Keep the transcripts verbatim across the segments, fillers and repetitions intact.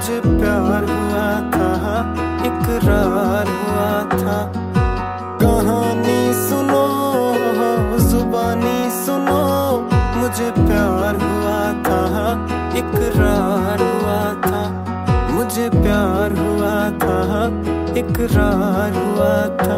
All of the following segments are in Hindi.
मुझे प्यार हुआ था, इकरार हुआ था। कहानी सुनो, जुबानी सुनो, मुझे प्यार हुआ था, इकरार हुआ था। मुझे प्यार हुआ था, इकरार हुआ था।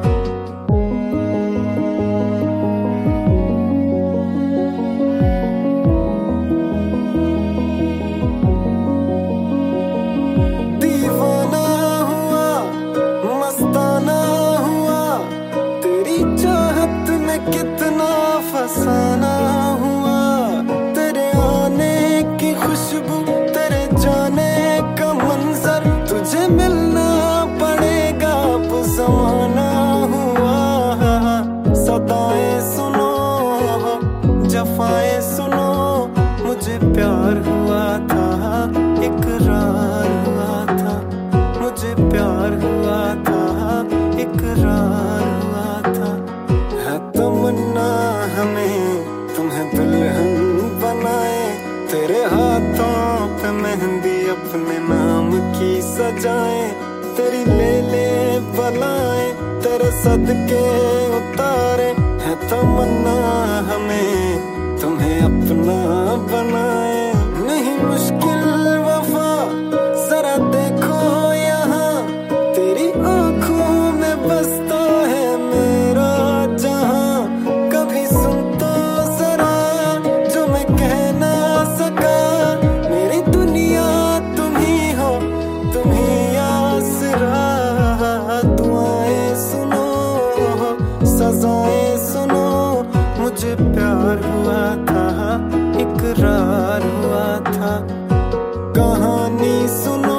दीवाना हुआ, मस्ताना हुआ, तेरी चाहत में कितना फसाना हुआ। तेरे आने की खुशबू, तेरे जाने का मंजर, तुझे मिलना पड़ेगा अब ज़माना हुआ। सदाएं सुनो, जफाएं सुनो, मुझे प्यार हुआ था, इकरार हुआ था। मुझे प्यार हुआ था, इकरार हुआ था। है तमन्ना हमें तुम्हें दुल्हन बनाए, तेरे हाथों पे मेहंदी अपने नाम की सजाए। तेरी ले ले बलाए, तेरे सदके उतारे। है तमन्ना हमें तुम्हें अपना बनाए। नहीं मुश्किल वफा, जरा देखो यहाँ, तेरी आंखों में बसता है मेरा जहां। कभी सुन तो जरा जो मैं कह ना सका, मेरी दुनिया तुम ही हो, तुम ही आसरा। दुआएं सुनो, सजाएं सुनो, मुझे प्यार हुआ था, इकरार हुआ था। कहानी सुनो,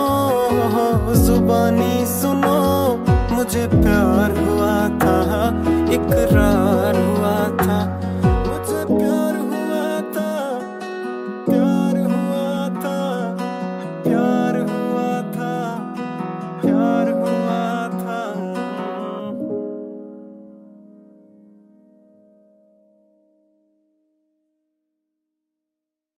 जुबानी सुनो, मुझे प्यार हुआ था, इकरार